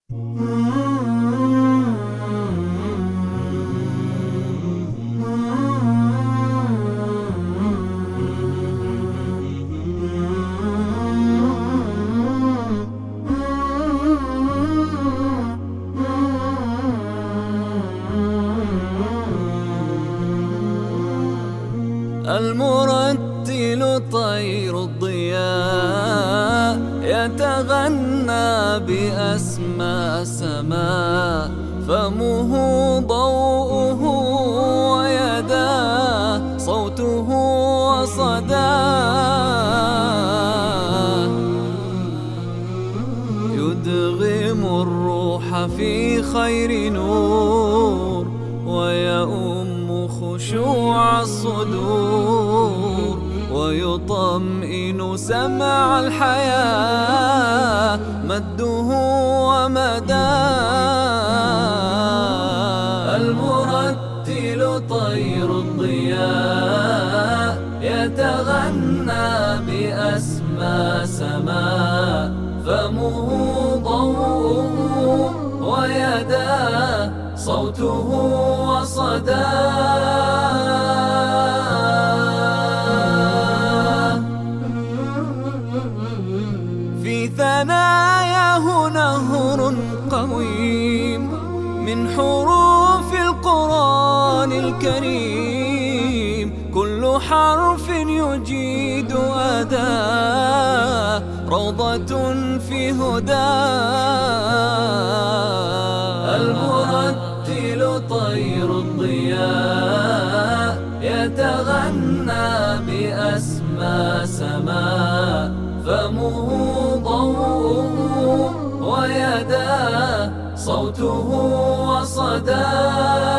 المرتل طير الضياء يتغنى بأسمى سماء، فمه ضوءه ويداه صوته وصداه، يدغم الروح في خير نور ويؤم خشوع الصدور، ويطمئن سمع الحياة مده ومداه. المرتل طير الضياء يتغنى بأسمى سماء، فمه ضوءه ويداه صوته وصداه. في ثناياه نهر قويم من حروف القرآن الكريم، كل حرف يجيد أداة روضة في هداه. المرتل طير الضياء يتغنى بأسمى سماء، فمه ضوءه ويداه صوته وصداه.